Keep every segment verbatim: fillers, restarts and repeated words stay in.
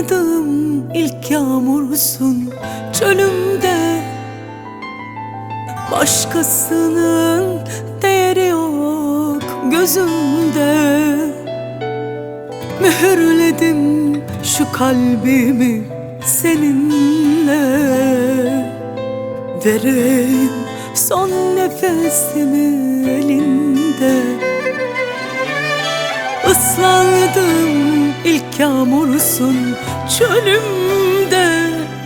Islandığım ilk yağmursun çölümde. Başkasının değeri yok gözümde. Mühürledim şu kalbimi seninle. Vereyim son nefesimi elinde. Islandım ilk yağmursun çölümde.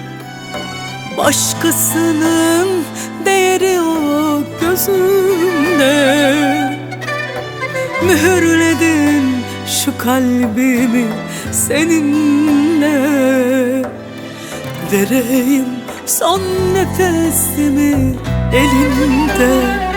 Başkasının değeri yok gözümde. Mühürledim şu kalbimi seninle. Vereyim son nefesimi elinde.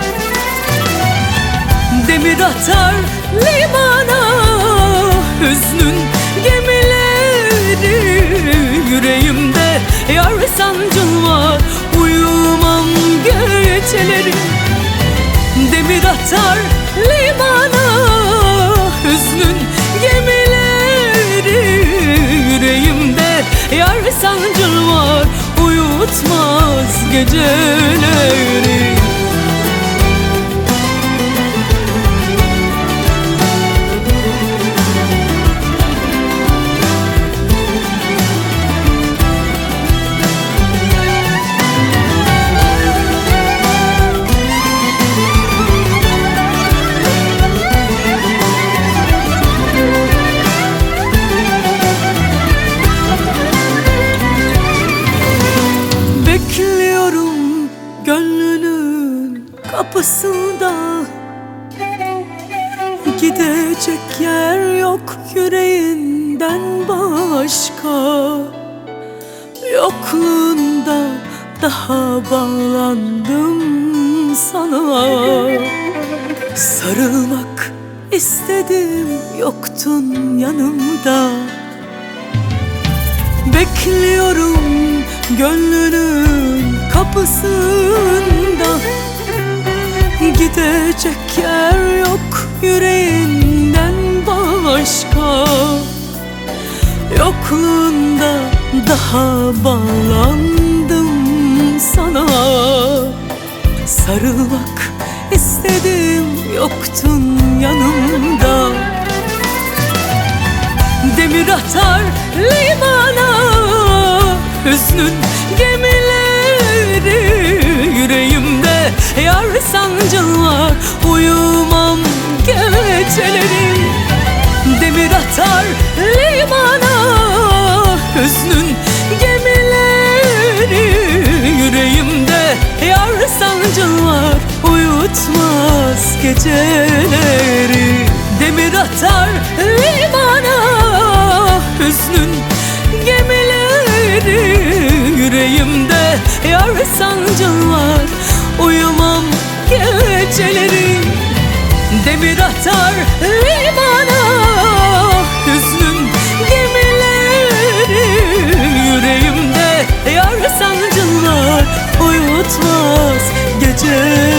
Demir atar limana hüznün gemileri. Yüreğimde yar sancın var, uyumam geceleri. Demir atar limana hüznün gemileri. Yüreğimde yar sancın var, uyutmaz geceleri. Bekliyorum gönlünün kapısında. Gidecek yer yok yüreğinden başka. Yokluğunda daha bağlandım sana. Sarılmak istedim, yoktun yanımda. Bekliyorum gönlünün kapısında. Gidecek yer yok yüreğinden başka. Yokluğunda daha bağlandım sana. Sarılmak istedim, yoktun yanımda. Demir atar limana hüznün gemileri. Yüreğimde yar sancın var, uyumam geceleri. Demir atar limana hüznün gemileri. Yüreğimde yar sancın var, uyutmaz geceleri. Demir atar limana hüznün gemileri. Yüreğimde yar sancın var, uyumam geceleri. Demir atar limana hüznün gemileri. Yüreğimde yar sancın var, uyutmaz geceleri.